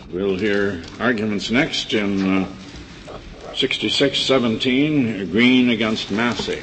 We'll hear arguments next in 66-17, Green against Massey.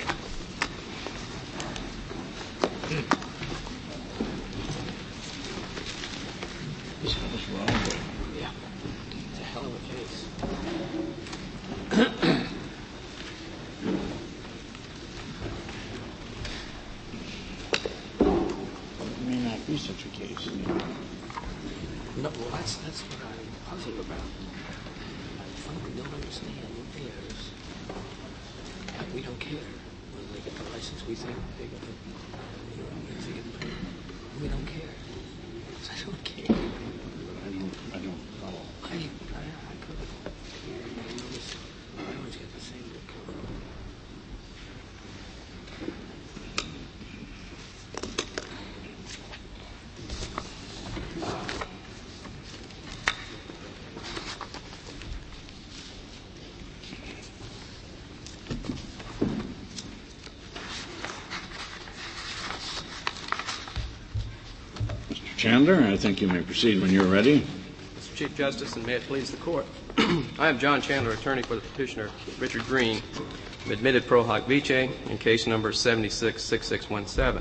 Chandler, I think you may proceed when you're ready. Mr. Chief Justice, and may it please the Court, I am John Chandler, attorney for the petitioner Richard Green, admitted pro hoc vice in case number 76-6617.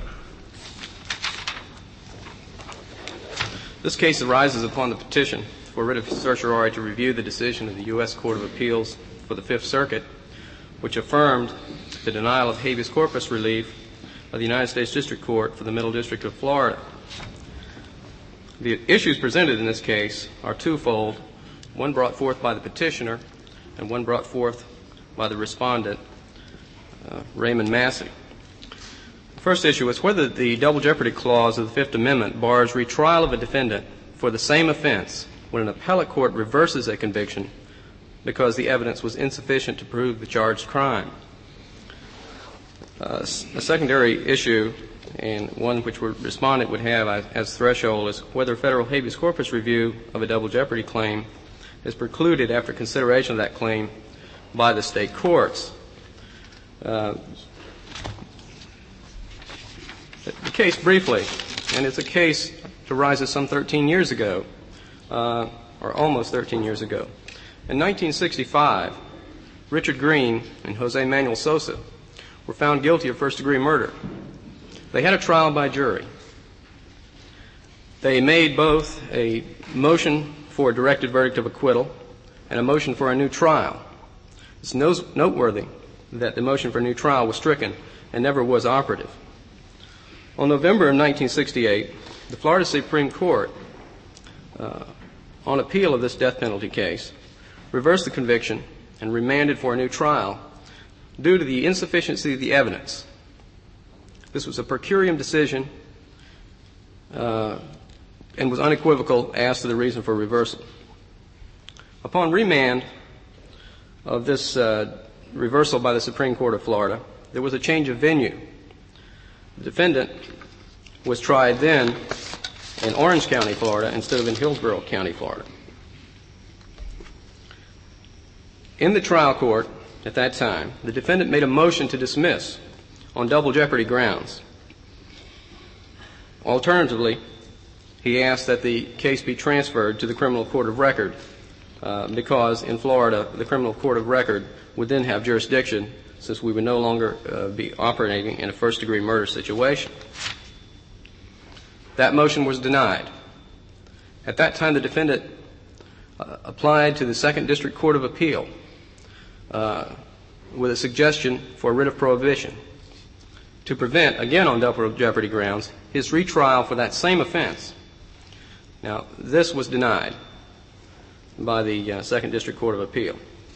This case arises upon the petition for writ of certiorari to review the decision of the U.S. Court of Appeals for the Fifth Circuit, which affirmed the denial of habeas corpus relief of the United States District Court for the Middle District of Florida. The issues presented in this case are twofold, one brought forth by the petitioner and one brought forth by the respondent, Raymond Massey. The first issue is whether the double jeopardy clause of the Fifth Amendment bars retrial of a defendant for the same offense when an appellate court reverses a conviction because the evidence was insufficient to prove the charged crime. A secondary issue, and one which respondent would have as threshold, is whether federal habeas corpus review of a double jeopardy claim is precluded after consideration of that claim by the state courts. The case briefly, and it's a case that arises some 13 years ago, or almost 13 years ago. In 1965, Richard Green and Jose Manuel Sosa were found guilty of first-degree murder. They had a trial by jury. They made both a motion for a directed verdict of acquittal and a motion for a new trial. It's noteworthy that the motion for a new trial was stricken and never was operative. On November of 1968, the Florida Supreme Court, on appeal of this death penalty case, reversed the conviction and remanded for a new trial due to the insufficiency of the evidence. This was a per curiam decision and was unequivocal as to the reason for reversal. Upon remand of this reversal by the Supreme Court of Florida, there was a change of venue. The defendant was tried then in Orange County, Florida, instead of in Hillsborough County, Florida. In the trial court at that time, the defendant made a motion to dismiss on double jeopardy grounds. Alternatively, he asked that the case be transferred to the criminal court of record because in Florida, the criminal court of record would then have jurisdiction since we would no longer be operating in a first-degree murder situation. That motion was denied. At that time, the defendant applied to the Second District Court of Appeal with a suggestion for a writ of prohibition to prevent, again on double jeopardy grounds, his retrial for that same offense. Now, this was denied by the Second District Court of Appeal.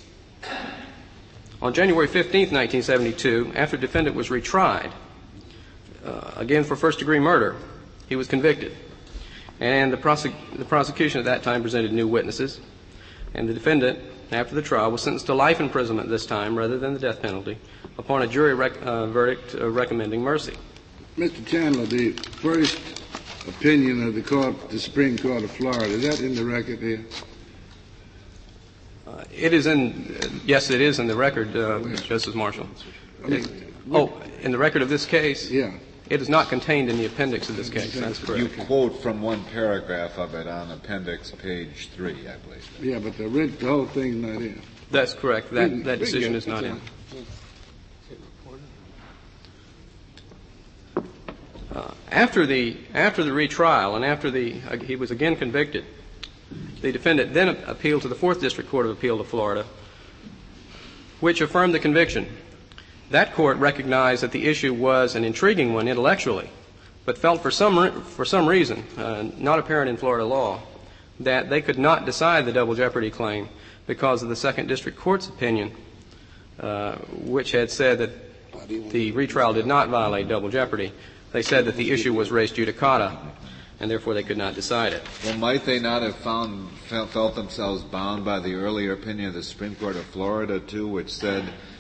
On January 15th, 1972, after the defendant was retried, again for first-degree murder, he was convicted. And the prosecution at that time presented new witnesses, and the defendant, after the trial, was sentenced to life imprisonment this time rather than the death penalty upon a jury verdict recommending mercy. Mr. Chandler, the first opinion of the Supreme Court of Florida, is that in the record here? It is yes, it is in the record, Justice Marshall. I mean, in the record of this case? Yeah. It is not contained in the appendix of this case. That's correct. You quote from one paragraph of it on appendix page 3, I believe. Yeah, but the whole thing's not in. That's correct. That decision is not in. After the retrial and after he was again convicted, the defendant then appealed to the 4th District Court of Appeal of Florida, which affirmed the conviction. That court recognized that the issue was an intriguing one intellectually, but felt for some reason, not apparent in Florida law, that they could not decide the double jeopardy claim because of the 2nd District Court's opinion, which had said that the retrial did not violate double jeopardy. They said that the issue was res judicata, and therefore they could not decide it. Well, might they not have felt themselves bound by the earlier opinion of the Supreme Court of Florida, too, which said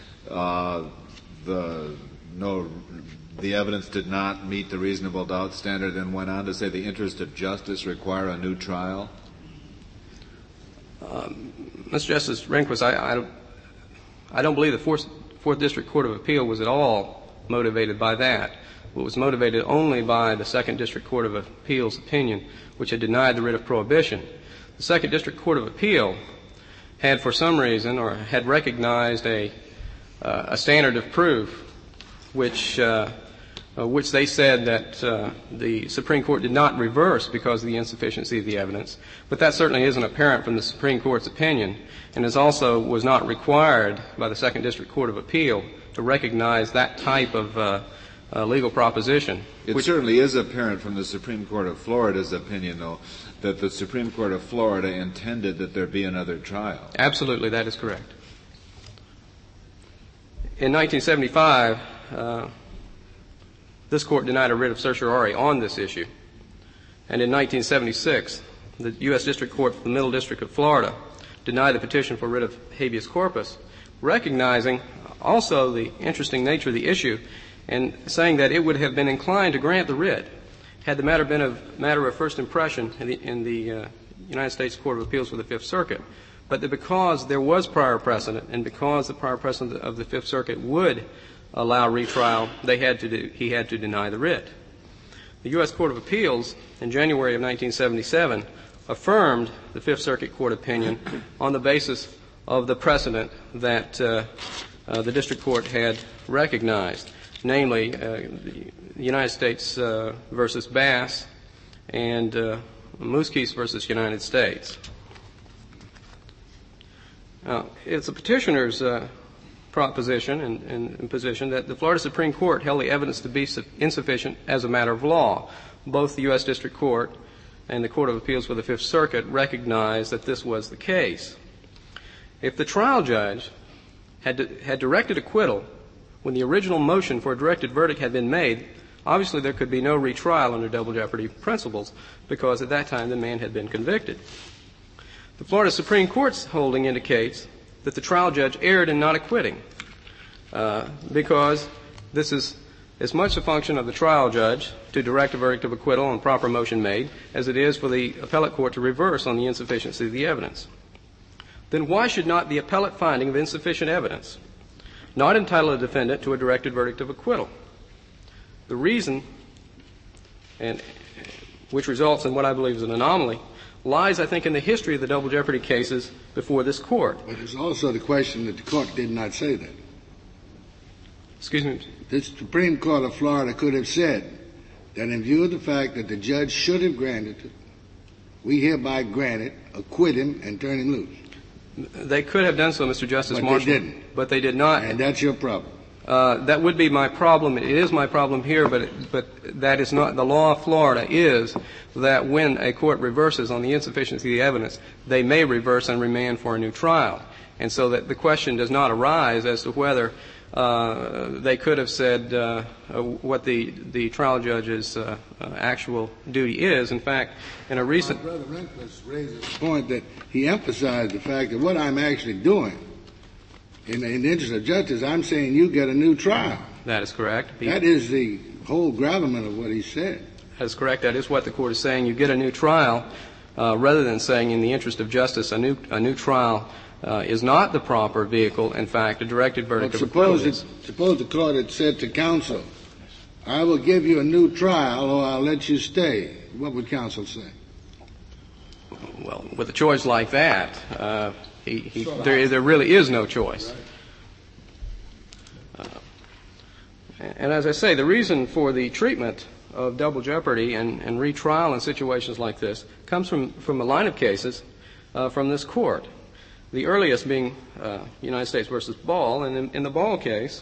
the evidence did not meet the reasonable doubt standard, and went on to say the interest of justice require a new trial? Mr. Justice Rehnquist, I don't believe the 4th District Court of Appeal was at all motivated by that. It was motivated only by the 2nd District Court of Appeal's opinion, which had denied the writ of prohibition. The 2nd District Court of Appeal had, for some reason, or had recognized a standard of proof, which they said that the Supreme Court did not reverse because of the insufficiency of the evidence. But that certainly isn't apparent from the Supreme Court's opinion, and was not required by the 2nd District Court of Appeal to recognize that type of legal proposition. It certainly is apparent from the Supreme Court of Florida's opinion, though, that the Supreme Court of Florida intended that there be another trial. Absolutely, that is correct. In 1975, this Court denied a writ of certiorari on this issue. And in 1976, the U.S. District Court for the Middle District of Florida denied the petition for writ of habeas corpus, recognizing also the interesting nature of the issue and saying that it would have been inclined to grant the writ had the matter been a matter of first impression in the United States Court of Appeals for the Fifth Circuit. But that because there was prior precedent and because the prior precedent of the Fifth Circuit would allow retrial, he had to deny the writ. The U.S. Court of Appeals in January of 1977 affirmed the Fifth Circuit Court opinion on the basis of the precedent that the District Court had recognized, namely the United States versus Bass and Muskis versus United States. It's a petitioner's proposition and position that the Florida Supreme Court held the evidence to be insufficient as a matter of law. Both the U.S. District Court and the Court of Appeals for the Fifth Circuit recognized that this was the case. If the trial judge had directed acquittal when the original motion for a directed verdict had been made, obviously there could be no retrial under double jeopardy principles because at that time the man had been convicted. The Florida Supreme Court's holding indicates that the trial judge erred in not acquitting because this is as much a function of the trial judge to direct a verdict of acquittal on proper motion made as it is for the appellate court to reverse on the insufficiency of the evidence. Then why should not the appellate finding of insufficient evidence not entitle a defendant to a directed verdict of acquittal? The reason, and which results in what I believe is an anomaly, lies, I think, in the history of the double jeopardy cases before this court. But there's also the question that the court did not say that. Excuse me? The Supreme Court of Florida could have said that in view of the fact that the judge should have granted it, we hereby grant it, acquit him, and turn him loose. They could have done so, Mr. Justice Marshall. But they didn't. But they did not. And that's your problem. That would be my problem. It is my problem here, but that is not. The law of Florida is that when a court reverses on the insufficiency of the evidence, they may reverse and remand for a new trial. And so that the question does not arise as to whether they could have said what the trial judge's actual duty is. In fact, in a recent... My brother Rehnquist raises the point that he emphasized the fact that what I'm actually doing in the interest of justice, I'm saying you get a new trial. That is correct. That is the whole gravamen of what he said. That is correct. That is what the court is saying. You get a new trial rather than saying in the interest of justice a new trial is not the proper vehicle. In fact, a directed verdict of acquittal is. Suppose the court had said to counsel, I will give you a new trial or I'll let you stay. What would counsel say? Well, with a choice like that, there really is no choice. And as I say, the reason for the treatment of double jeopardy and retrial in situations like this comes from a line of cases from this court. The earliest being United States versus Ball, and in the Ball case,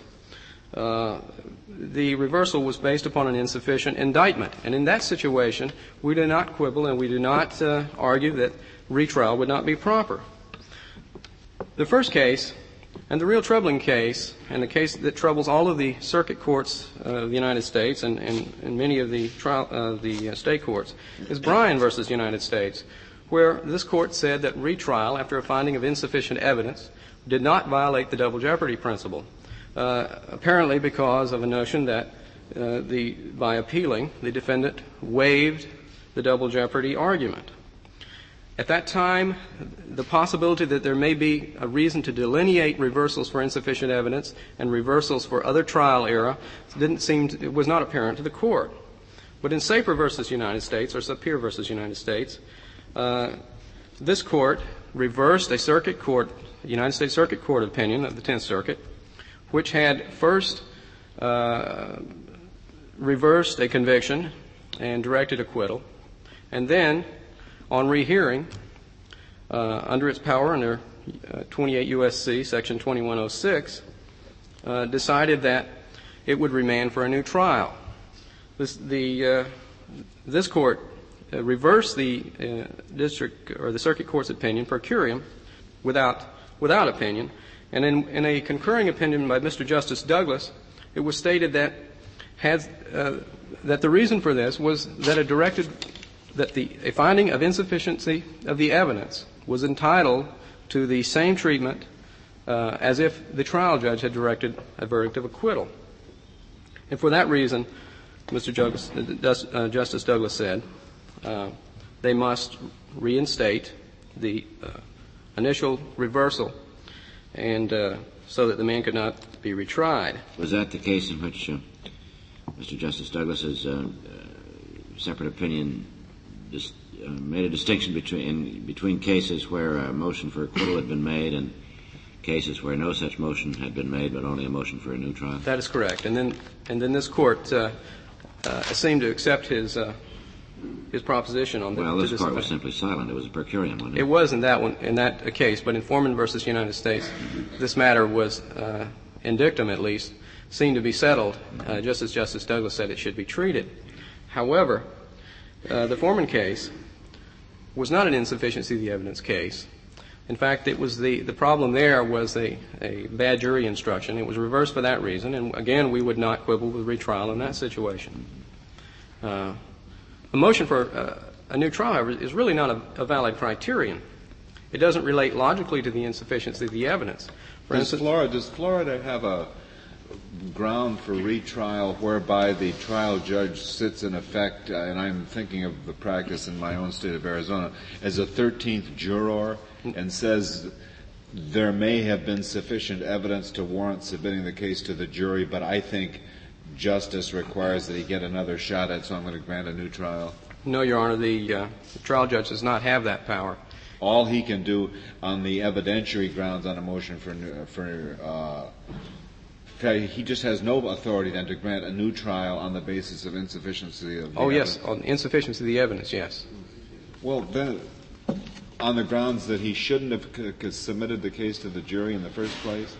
the reversal was based upon an insufficient indictment. And in that situation, we do not quibble and we do not argue that retrial would not be proper. The first case, and the real troubling case, and the case that troubles all of the circuit courts of the United States and many of the state courts, is Bryan versus United States, where this court said that retrial, after a finding of insufficient evidence, did not violate the double jeopardy principle, apparently because of a notion that by appealing, the defendant waived the double jeopardy argument. At that time, the possibility that there may be a reason to delineate reversals for insufficient evidence and reversals for other trial error it was not apparent to the court. But in Saper versus United States, or Sapir versus United States, this court reversed a circuit court, United States Circuit Court opinion of the Tenth Circuit, which had first reversed a conviction and directed acquittal, and then, on rehearing, under its power under 28 U.S.C. Section 2106, decided that it would remand for a new trial. This court reversed the district or the circuit court's opinion per curiam without opinion, and in a concurring opinion by Mr. Justice Douglas, it was stated that the reason for this was that a finding of insufficiency of the evidence was entitled to the same treatment as if the trial judge had directed a verdict of acquittal. And for that reason, Justice Douglas said they must reinstate the initial reversal, and so that the man could not be retried. Was that the case in which Mr. Justice Douglas's separate opinion made a distinction between cases where a motion for acquittal had been made and cases where no such motion had been made, but only a motion for a new trial? That is correct. And then this court seemed to accept his proposition on that. Well, this court was simply silent. It was a per curiam, wasn't it? It was in that case, but in Foreman versus United States, this matter was, in dictum at least, seemed to be settled, just as Justice Douglas said it should be treated. However, the Foreman case was not an insufficiency of the evidence case. In fact, it was the problem there was a bad jury instruction. It was reversed for that reason, and again, we would not quibble with retrial in that situation. A motion for a new trial, however, is really not a valid criterion. It doesn't relate logically to the insufficiency of the evidence. For instance, does Florida have a ground for retrial whereby the trial judge sits in effect, and I'm thinking of the practice in my own state of Arizona, as a 13th juror and says there may have been sufficient evidence to warrant submitting the case to the jury, but I think justice requires that he get another shot at it, so I'm going to grant a new trial? No, Your Honor. The trial judge does not have that power. All he can do on the evidentiary grounds on a motion he just has no authority then to grant a new trial on the basis of insufficiency of the evidence. Yes, on insufficiency of the evidence, yes. Well, then, on the grounds that he shouldn't have submitted the case to the jury in the first place?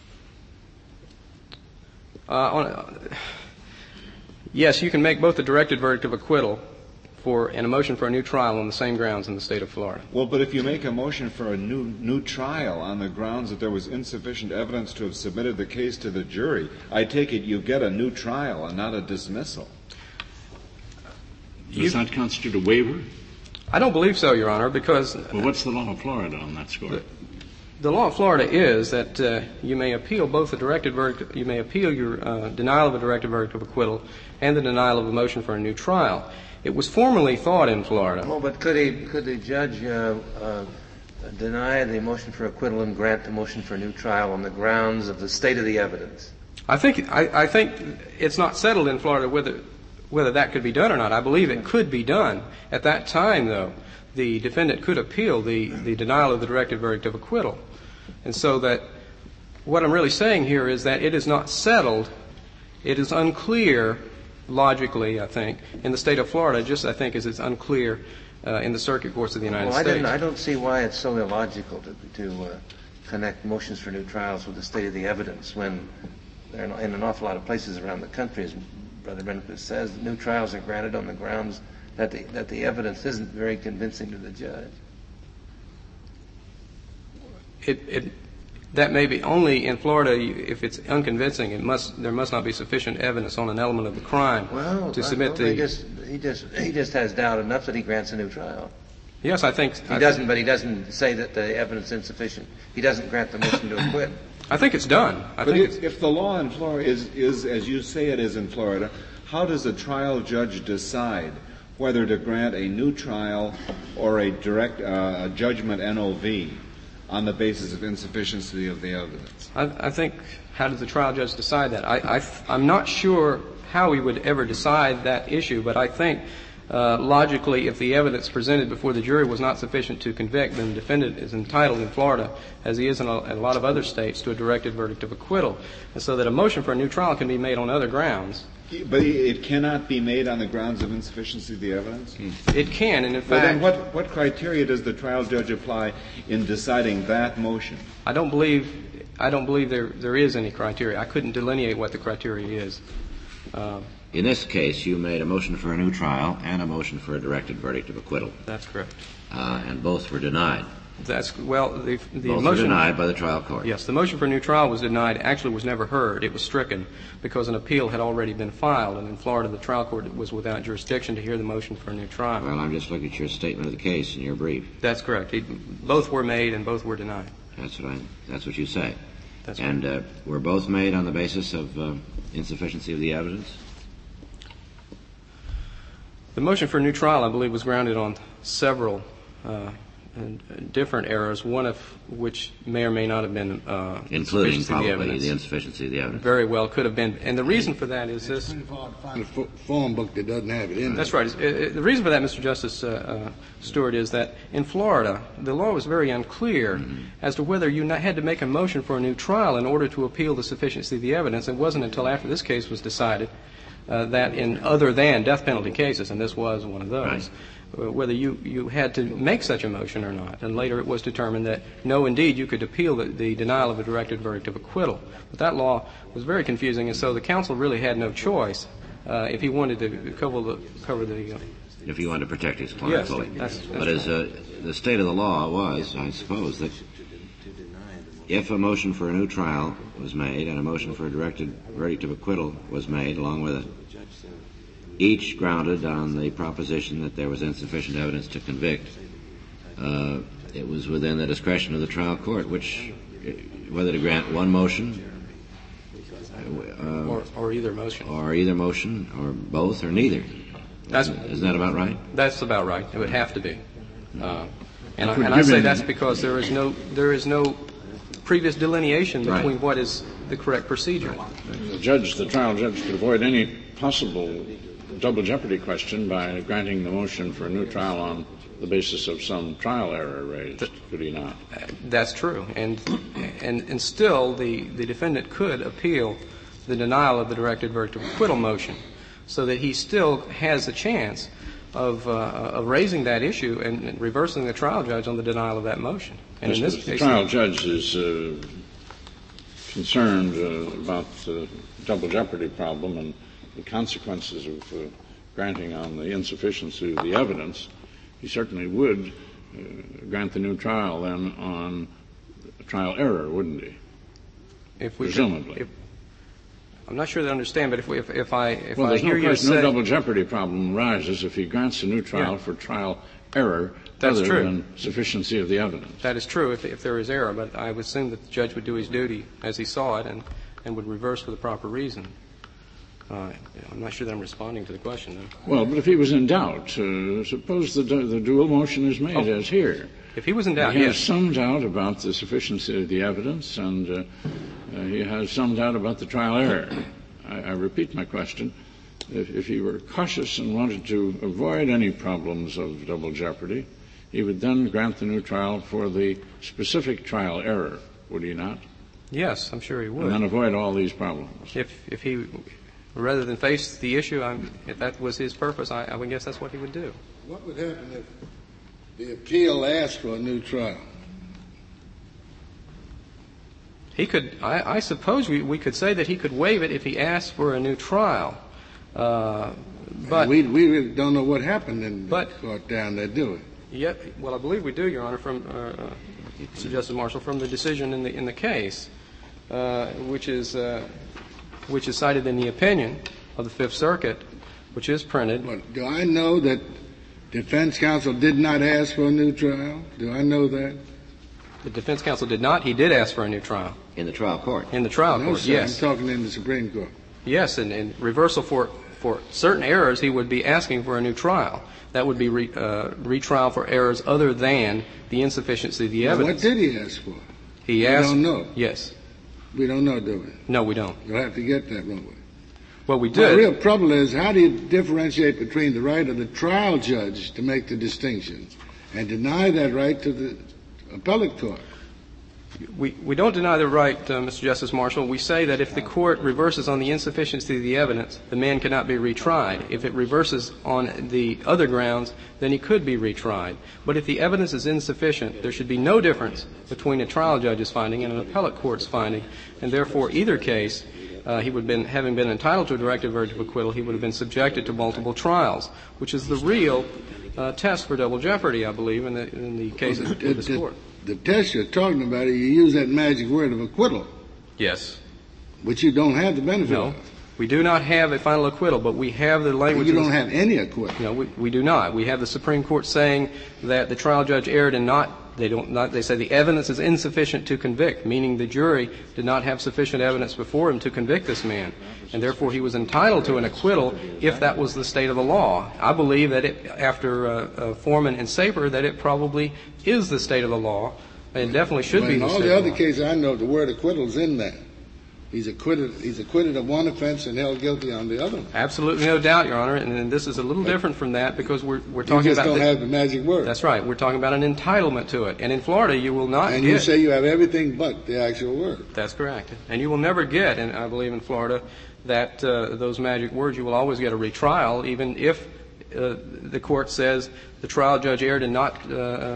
Yes, you can make both a directed verdict of acquittal and a motion for a new trial on the same grounds in the state of Florida. Well, but if you make a motion for a new trial on the grounds that there was insufficient evidence to have submitted the case to the jury, I take it you get a new trial and not a dismissal. Does that constitute a waiver? I don't believe so, Your Honor, because... Well, what's the law of Florida on that score? The law of Florida is that you may appeal both a directed verdict, you may appeal your denial of a directed verdict of acquittal and the denial of a motion for a new trial. It was formerly thought in Florida. Oh, but could the judge deny the motion for acquittal and grant the motion for a new trial on the grounds of the state of the evidence? I think it's not settled in Florida whether that could be done or not. I believe it could be done. At that time, though, the defendant could appeal the denial of the directed verdict of acquittal. And so that what I'm really saying here is that it is not settled. It is unclear logically, I think, in the state of Florida, just I think as it's unclear in the circuit courts of the United States. I don't see why it's so illogical to connect motions for new trials with the state of the evidence when there are in an awful lot of places around the country, as Brother Benefit says, new trials are granted on the grounds that the evidence isn't very convincing to the judge. That may be only in Florida if it's unconvincing. There must not be sufficient evidence on an element of the crime to submit the. He just has doubt enough that he grants a new trial. Yes, I think he doesn't. But he doesn't say that the evidence is insufficient. He doesn't grant the motion to acquit. I think it's done. If the law in Florida is as you say it is in Florida, how does a trial judge decide whether to grant a new trial or a direct judgment NOV on the basis of insufficiency of the evidence? I think, how does the trial judge decide that? I'm not sure how he would ever decide that issue, but I think logically, if the evidence presented before the jury was not sufficient to convict, then the defendant is entitled in Florida, as he is in a lot of other states, to a directed verdict of acquittal. And so that a motion for a new trial can be made on other grounds. But it cannot be made on the grounds of insufficiency of the evidence? It can, and in fact... Well, then what criteria does the trial judge apply in deciding that motion? I don't believe there is any criteria. I couldn't delineate what the criteria is. In this case, you made a motion for a new trial and a motion for a directed verdict of acquittal. That's correct. And both were denied. The both motion were denied by the trial court. Yes, the motion for a new trial was denied. Actually, was never heard. It was stricken because an appeal had already been filed, and in Florida, the trial court was without jurisdiction to hear the motion for a new trial. Well, I'm just looking at your statement of the case in your brief. That's correct. Both were made and both were denied. That's what you say. That's and right. Were both made on the basis of insufficiency of the evidence? The motion for a new trial, I believe, was grounded on several different errors, one of which may or may not have been including probably the insufficiency of the evidence. Very well could have been. And the reason for that is this. The form book that doesn't have it in That's right. The reason for that, Mr. Justice Stewart, is that in Florida, the law was very unclear as to whether you had to make a motion for a new trial in order to appeal the sufficiency of the evidence. It wasn't until after this case was decided that in other than death penalty cases, and this was one of those, whether you had to make such a motion or not. And later it was determined that, no, indeed, you could appeal the denial of a directed verdict of acquittal. But that law was very confusing, and so the counsel really had no choice if he wanted to cover the if he wanted to protect his client fully. That's but as the state of the law was, I suppose, that if a motion for a new trial was made and a motion for a directed verdict of acquittal was made along with it, each grounded on the proposition that there was insufficient evidence to convict, it was within the discretion of the trial court, whether to grant one motion or either motion. Or either motion, or both, or neither. Isn't that about right? That's about right. It would have to be. And I say that's because there is no previous delineation between what is the correct procedure. The trial judge could avoid any possible double jeopardy question by granting the motion for a new trial on the basis of some trial error raised, could he not? That's true. And still the defendant could appeal the denial of the directed verdict of acquittal motion, so that he still has a chance of raising that issue and reversing the trial judge on the denial of that motion. And in this case, the trial judge is concerned about the double jeopardy problem and the consequences of granting on the insufficiency of the evidence. He certainly would grant the new trial then on a trial error, wouldn't he? Presumably. I'm not sure that I understand, but if I hear you say... no double jeopardy problem arises if he grants a new trial for trial error rather than sufficiency of the evidence. That is true if there is error, but I would assume that the judge would do his duty as he saw it and would reverse for the proper reason. I'm not sure that I'm responding to the question, though. Well, but if he was in doubt, suppose the dual motion is made as here. If he was in doubt, he has some doubt about the sufficiency of the evidence, and he has some doubt about the trial error. I repeat my question. If he were cautious and wanted to avoid any problems of double jeopardy, he would then grant the new trial for the specific trial error, would he not? Yes, I'm sure he would. And then avoid all these problems. If he, rather than face the issue, if that was his purpose, I would guess that's what he would do. What would happen if the appeal asked for a new trial? He could, I suppose we could say that he could waive it if he asked for a new trial. But we really don't know what happened in the court down there, do we? Yeah, well, I believe we do, Your Honor, from Justice Marshall, from the decision in the case, which is cited in the opinion of the Fifth Circuit, which is printed. But do I know that defense counsel did not ask for a new trial? Do I know that? The defense counsel did not. He did ask for a new trial. In the trial court? In the trial No, court, sir, yes. I'm talking in the Supreme Court. Yes, and reversal for certain errors, he would be asking for a new trial. That would be retrial for errors other than the insufficiency of the evidence. What did he ask for? He asked. We don't know. Yes. We don't know, do we? No, we don't. You'll have to get that, won't we? Well, we The did. real trouble is, how do you differentiate between the right of the trial judge to make the distinction and deny that right to the appellate court? We don't deny the right, Mr. Justice Marshall. We say that if the court reverses on the insufficiency of the evidence, the man cannot be retried. If it reverses on the other grounds, then he could be retried. But if the evidence is insufficient, there should be no difference between a trial judge's finding and an appellate court's finding, and therefore either case, he would have been, having been entitled to a directed verdict of acquittal, he would have been subjected to multiple trials, which is the real test for double jeopardy, I believe, in the cases of this court. The test you're talking about, you use that magic word of acquittal, Yes. which you don't have the benefit No. of. We do not have a final acquittal, but we have the language. You don't have any acquittal. No, we do not. We have the Supreme Court saying that the trial judge erred in they say the evidence is insufficient to convict, meaning the jury did not have sufficient evidence before him to convict this man, and therefore he was entitled to an acquittal if that was the state of the law. I believe that after Foreman and Saper, that it probably is the state of the law, and definitely should be the state of the law. In all the other cases I know, the word acquittal's in there. He's acquitted of one offense and held guilty on the other one. Absolutely no doubt, Your Honor, and this is a little different from that because we're talking about... You just don't have the magic word. That's right. We're talking about an entitlement to it. And in Florida, you will not And you say you have everything but the actual word. That's correct. And you will never get, and I believe in Florida, that those magic words, you will always get a retrial, even if the court says the trial judge erred in not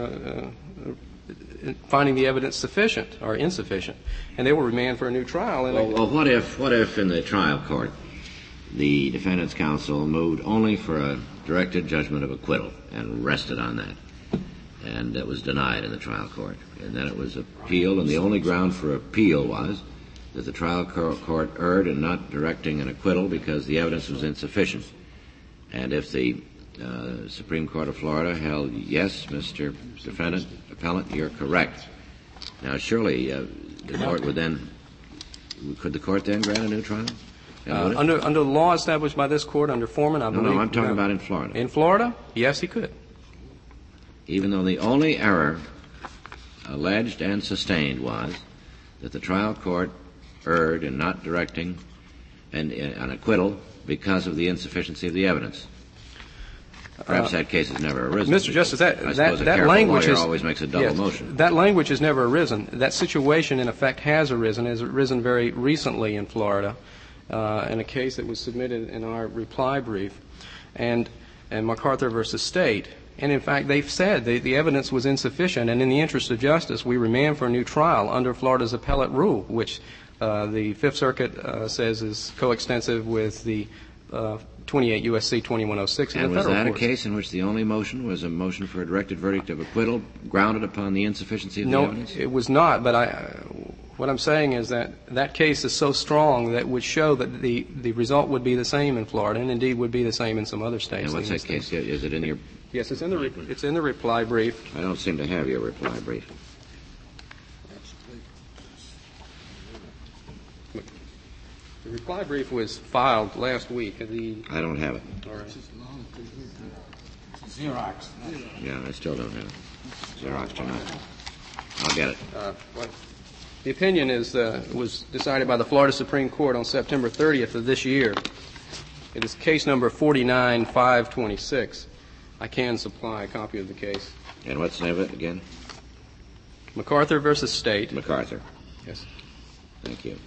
finding the evidence sufficient or insufficient, and they will remand for a new trial. Well, what if in the trial court the defendant's counsel moved only for a directed judgment of acquittal and rested on that, and that was denied in the trial court, and then it was appealed, and the only ground for appeal was that the trial court erred in not directing an acquittal because the evidence was insufficient, and if the Supreme Court of Florida held, yes, Mr. Defendant, Appellant, you're correct. Now, surely the court would then, could the court then grant a new trial? Under the law established by this court, under Foreman, I believe... No, I'm talking about in Florida. In Florida? Yes, he could. Even though the only error alleged and sustained was that the trial court erred in not directing an acquittal because of the insufficiency of the evidence. Perhaps that case has never arisen. Mr. Justice, that language always makes a double motion. That language has never arisen. That situation, in effect, has arisen very recently in Florida, in a case that was submitted in our reply brief, and MacArthur versus State. And in fact, they've said the evidence was insufficient, and in the interest of justice, we remand for a new trial under Florida's appellate rule, which the Fifth Circuit says is coextensive with the 28 U.S.C. 2106 in the federal courts. And was that a case in which the only motion was a motion for a directed verdict of acquittal grounded upon the insufficiency of the evidence? No, it was not, but what I'm saying is that case is so strong that would show that the result would be the same in Florida, and indeed would be the same in some other states. And what's that case? Is it in your... Yes, it's in the reply brief. I don't seem to have your reply brief. The reply brief was filed last week. I don't have it. All right. Xerox. Yeah, I still don't have it. Xerox or not. I'll get it. The opinion was decided by the Florida Supreme Court on September 30th of this year. It is case number 49526. I can supply a copy of the case. And what's the name of it again? MacArthur versus State. MacArthur. Yes. Thank you.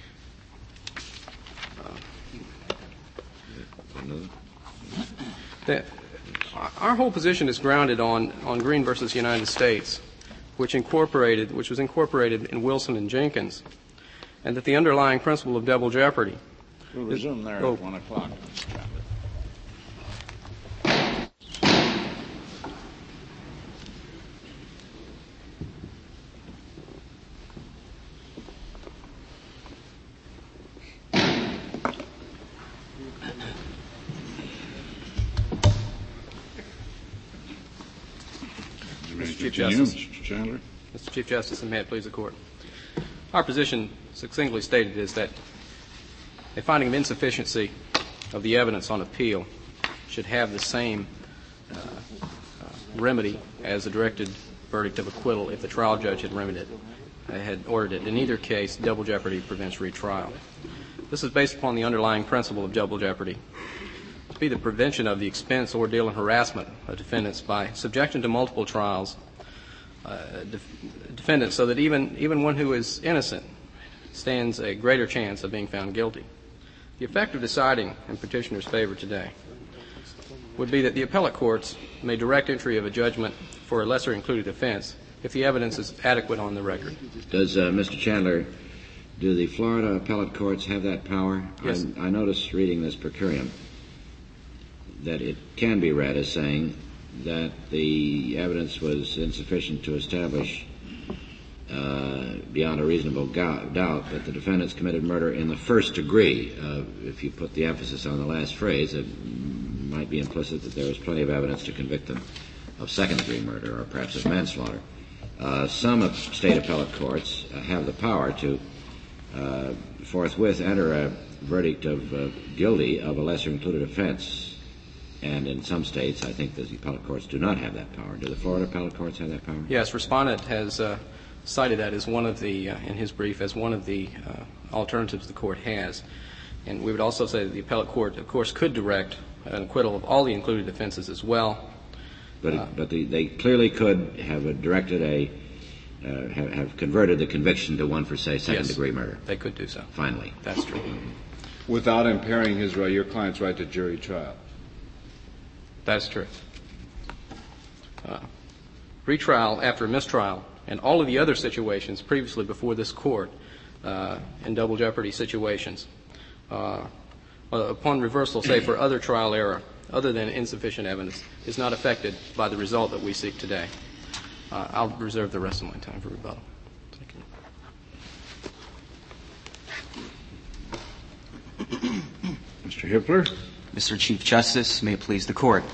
Our whole position is grounded on Green versus United States, which was incorporated in Wilson and Jenkins, and that the underlying principle of double jeopardy. We'll resume there at 1 o'clock. Mr. Chief Justice. Mr. Chandler. Mr. Chief Justice, and may it please the Court. Our position, succinctly stated, is that a finding of insufficiency of the evidence on appeal should have the same remedy as a directed verdict of acquittal if the trial judge had ordered it. In either case, double jeopardy prevents retrial. This is based upon the underlying principle of double jeopardy to be the prevention of the expense, ordeal, and harassment of defendants by subjecting to multiple trials defendants so that even one who is innocent stands a greater chance of being found guilty. The effect of deciding in petitioner's favor today would be that the appellate courts may direct entry of a judgment for a lesser included offense if the evidence is adequate on the record. Does, Mr. Chandler, do the Florida appellate courts have that power? Yes. I noticed reading this per curiam that it can be read as saying that the evidence was insufficient to establish beyond a reasonable doubt that the defendants committed murder in the first degree. If you put the emphasis on the last phrase, it might be implicit that there was plenty of evidence to convict them of second-degree murder or perhaps of manslaughter. Some of state appellate courts have the power to forthwith enter a verdict of guilty of a lesser included offense. And in some states, I think the appellate courts do not have that power. Do the Florida appellate courts have that power? Yes, Respondent has cited that as one of the, in his brief, as one of the alternatives the court has. And we would also say that the appellate court, of course, could direct an acquittal of all the included offenses as well. But they clearly could have directed have converted the conviction to one for, say, second-degree murder. They could do so. Finally. That's true. Without impairing your client's right to jury trial. That's true. Retrial after mistrial and all of the other situations previously before this court in double jeopardy situations, upon reversal, say, for other trial error, other than insufficient evidence, is not affected by the result that we seek today. I'll reserve the rest of my time for rebuttal. Thank you. Mr. Hippler. Mr. Chief Justice, may it please the Court.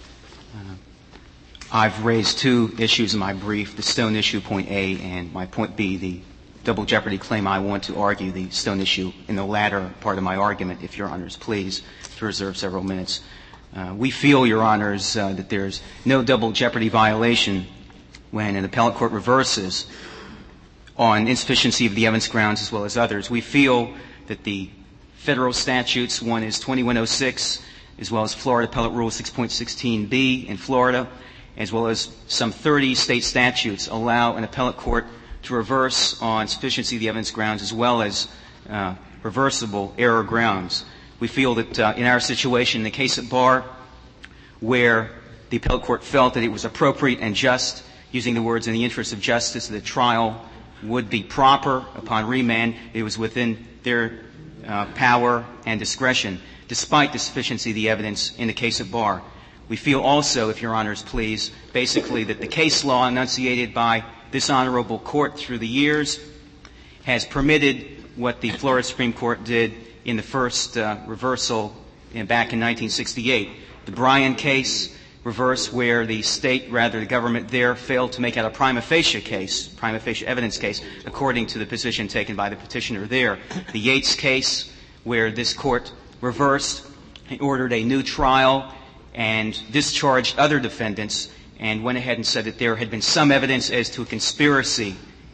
I've raised two issues in my brief, the Stone issue, point A, and my point B, the double jeopardy claim. I want to argue the Stone issue in the latter part of my argument, if Your Honors please, to reserve several minutes. We feel, Your Honors, that there's no double jeopardy violation when an appellate court reverses on insufficiency of the evidence grounds as well as others. We feel that the federal statutes, one is 2106, as well as Florida Appellate Rule 6.16b in Florida, as well as some 30 state statutes, allow an appellate court to reverse on sufficiency of the evidence grounds as well as reversible error grounds. We feel that in our situation, in the case at bar, where the appellate court felt that it was appropriate and just, using the words in the interest of justice, that trial would be proper upon remand, it was within their power and discretion, despite the sufficiency of the evidence in the case at bar. We feel also, if Your Honors please, basically that the case law enunciated by this honorable court through the years has permitted what the Florida Supreme Court did in the first reversal back in 1968. The Bryan case reversed where the state, rather the government there, failed to make out a prima facie evidence case, according to the position taken by the petitioner there. The Yates case, where this court reversed and ordered a new trial and discharged other defendants and went ahead and said that there had been some evidence as to a conspiracy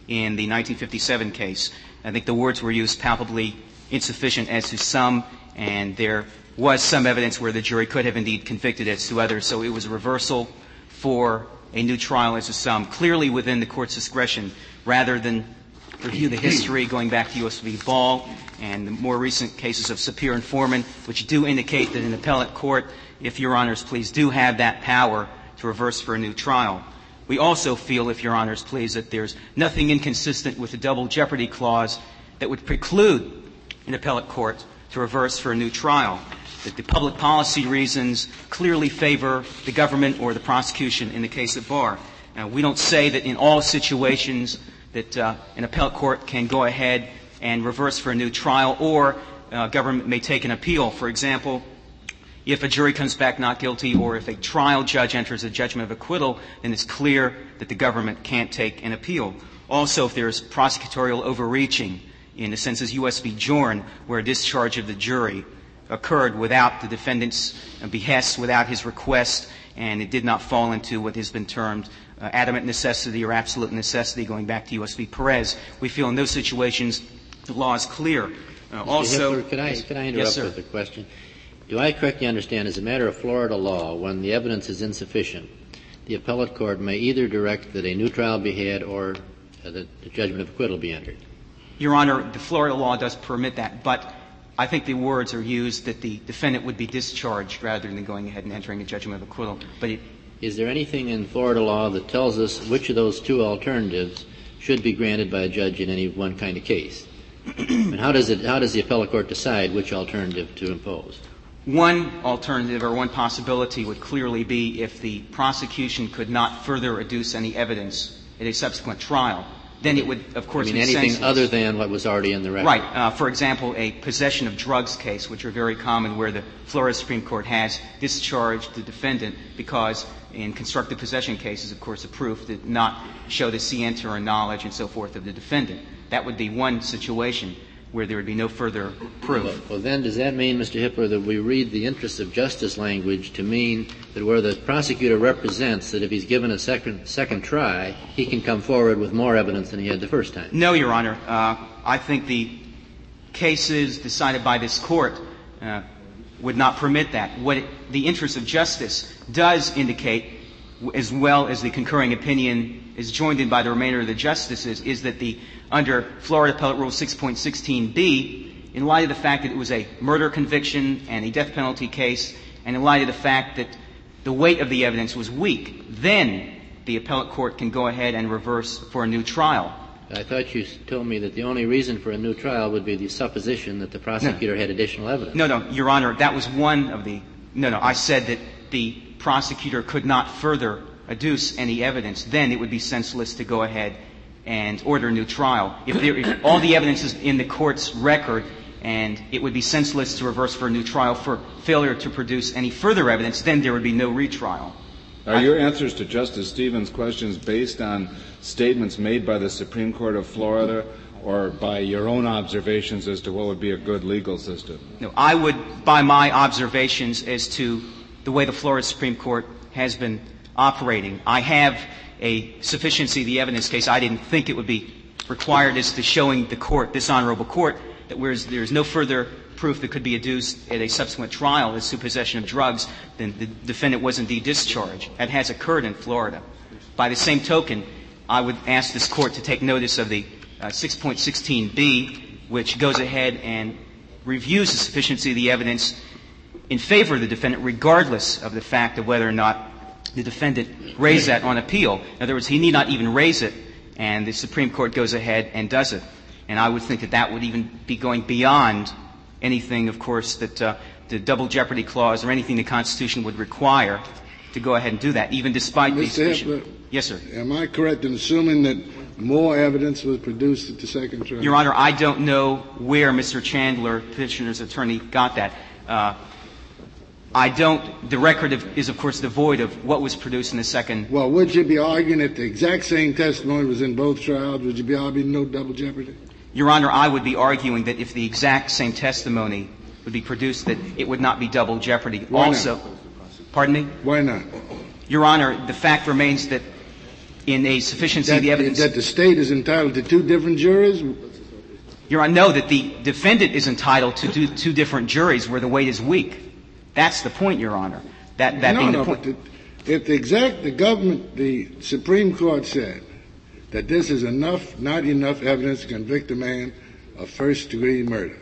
in the 1957 case. I think the words were used palpably insufficient as to some, and there was some evidence where the jury could have indeed convicted as to others. So it was a reversal for a new trial as to some, clearly within the court's discretion, rather than review the history going back to U.S. v. Ball and the more recent cases of Sapir and Foreman, which do indicate that an appellate court, if Your Honors please, do have that power to reverse for a new trial. We also feel, if Your Honors please, that there's nothing inconsistent with the double jeopardy clause that would preclude an appellate court to reverse for a new trial, that the public policy reasons clearly favor the government or the prosecution in the case at bar. Now, we don't say that in all situations that an appellate court can go ahead and reverse for a new trial, or government may take an appeal. For example, if a jury comes back not guilty, or if a trial judge enters a judgment of acquittal, then it's clear that the government can't take an appeal. Also, if there's prosecutorial overreaching, in the sense as U.S. v. Jorn, where a discharge of the jury occurred without the defendant's behest, without his request, and it did not fall into what has been termed adamant necessity or absolute necessity, going back to U.S. v. Perez, we feel in those situations the law is clear. Also, Hitler, could I interrupt yes, with a question? Do I correctly understand, as a matter of Florida law, when the evidence is insufficient, the appellate court may either direct that a new trial be had or that the judgment of acquittal be entered? Your Honor, the Florida law does permit that, but I think the words are used that the defendant would be discharged rather than going ahead and entering a judgment of acquittal. But is there anything in Florida law that tells us which of those two alternatives should be granted by a judge in any one kind of case? And how does the appellate court decide which alternative to impose? One alternative or one possibility would clearly be if the prosecution could not further adduce any evidence at a subsequent trial. Then it would, of course, be anything senseless. Other than what was already in the record? Right. For example, a possession of drugs case, which are very common, where the Florida Supreme Court has discharged the defendant because in constructive possession cases, of course, the proof did not show the scienter or knowledge and so forth of the defendant. That would be one situation where there would be no further proof. Well, then does that mean, Mr. Hippler, that we read the interest of justice language to mean that where the prosecutor represents that if he's given a second try, he can come forward with more evidence than he had the first time? No, Your Honor. I think the cases decided by this Court would not permit that. What the interest of justice does indicate, as well as the concurring opinion is joined in by the remainder of the justices, is that under Florida Appellate Rule 6.16b, in light of the fact that it was a murder conviction and a death penalty case, and in light of the fact that the weight of the evidence was weak, then the appellate court can go ahead and reverse for a new trial. I thought you told me that the only reason for a new trial would be the supposition that the prosecutor had additional evidence. No, Your Honor, that was one of the — No, I said that the prosecutor could not further adduce any evidence. Then it would be senseless to go ahead and order a new trial. If all the evidence is in the court's record, and it would be senseless to reverse for a new trial for failure to produce any further evidence, then there would be no retrial. Are your answers to Justice Stevens' questions based on statements made by the Supreme Court of Florida or by your own observations as to what would be a good legal system? No, I would, by my observations as to the way the Florida Supreme Court has been operating. I have a sufficiency of the evidence case. I didn't think it would be required as to showing the court, this honorable court, that whereas there is no further proof that could be adduced at a subsequent trial as to possession of drugs, then the defendant was indeed discharged. That has occurred in Florida. By the same token, I would ask this Court to take notice of the 6.16b, which goes ahead and reviews the sufficiency of the evidence in favor of the defendant, regardless of the fact of whether or not the defendant raised that on appeal. In other words, he need not even raise it, and the Supreme Court goes ahead and does it. And I would think that that would even be going beyond anything, of course, that the double jeopardy clause or anything the Constitution would require to go ahead and do that, even despite the suspicion. Yes, sir. Am I correct in assuming that more evidence was produced at the second trial? Your Honor, I don't know where Mr. Chandler, petitioner's attorney, got that. The record is, of course, devoid of what was produced in the second. Well, would you be arguing that the exact same testimony was in both trials? Would you be arguing no double jeopardy? Your Honor, I would be arguing that if the exact same testimony would be produced, that it would not be double jeopardy. Why also, not? Pardon me? Why not? Your Honor, the fact remains that in a sufficiency of the evidence. That the state is entitled to two different juries? Your Honor, no, that the defendant is entitled to do two different juries where the weight is weak. That's the point, Your Honor. That being the point. But if the Supreme Court said that this is not enough evidence to convict a man of first-degree murder,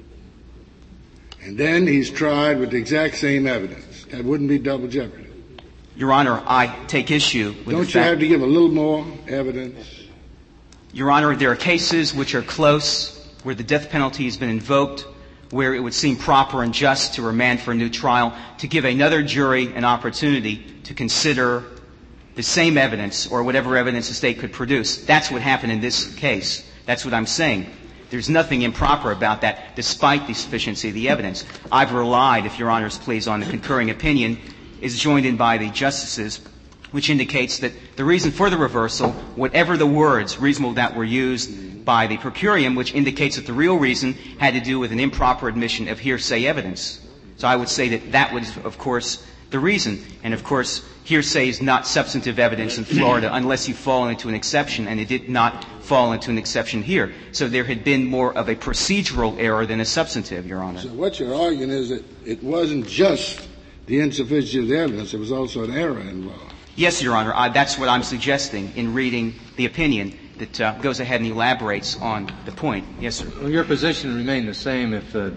and then he's tried with the exact same evidence, that wouldn't be double jeopardy. Your Honor, I take issue with the fact. Don't you have to give a little more evidence? Your Honor, there are cases which are close, where the death penalty has been invoked, where it would seem proper and just to remand for a new trial, to give another jury an opportunity to consider the same evidence or whatever evidence the state could produce. That's what happened in this case. That's what I'm saying. There's nothing improper about that, despite the sufficiency of the evidence. I've relied, if Your Honors please, on the concurring opinion is joined in by the justices, which indicates that the reason for the reversal, whatever the words reasonable doubt were used by the per curiam, which indicates that the real reason had to do with an improper admission of hearsay evidence. So I would say that that was, of course, the reason. And, of course, hearsay is not substantive evidence in Florida unless you fall into an exception, and it did not fall into an exception here. So there had been more of a procedural error than a substantive, Your Honor. So what you're arguing is that it wasn't just the insufficiency of the evidence, there was also an error involved. Yes, Your Honor. That's what I'm suggesting in reading the opinion that goes ahead and elaborates on the point. Yes, sir. Well, your position remained the same if the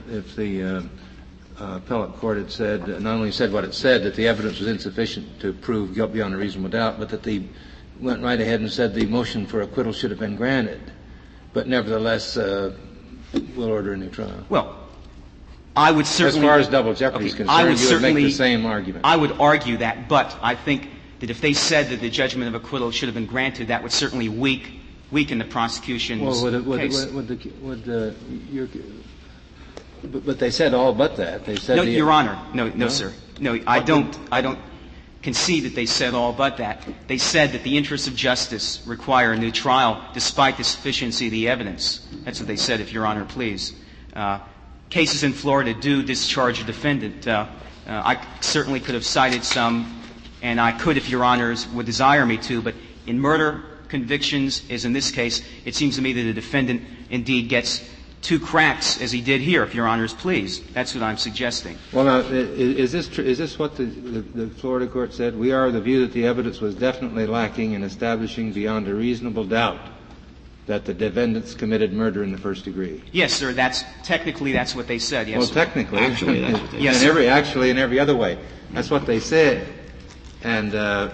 appellate court had said, not only said what it said, that the evidence was insufficient to prove guilt beyond a reasonable doubt, but that they went right ahead and said the motion for acquittal should have been granted, but nevertheless will order a new trial. Well, I would certainly... As far as double jeopardy is concerned, you would make the same argument. I would argue that, but I think that if they said that the judgment of acquittal should have been granted, that would certainly weaken the prosecution's case. But they said all but that. They said no, Your Honor. No, sir. No, I don't concede that they said all but that. They said that the interests of justice require a new trial despite the sufficiency of the evidence. That's what they said, if Your Honor please. Cases in Florida do discharge a defendant. I certainly could have cited some, and I could if Your Honors would desire me to, but in murder convictions, as in this case, it seems to me that a defendant indeed gets two cracks, as he did here, if Your Honors please. That's what I'm suggesting. Well, now, is this what the Florida court said? We are of the view that the evidence was definitely lacking in establishing beyond a reasonable doubt that the defendants committed murder in the first degree. Yes, sir. Technically that's what they said. Yes. Well, sir. Technically, actually, that's what they yes, said. Actually, in every other way, that's what they said. And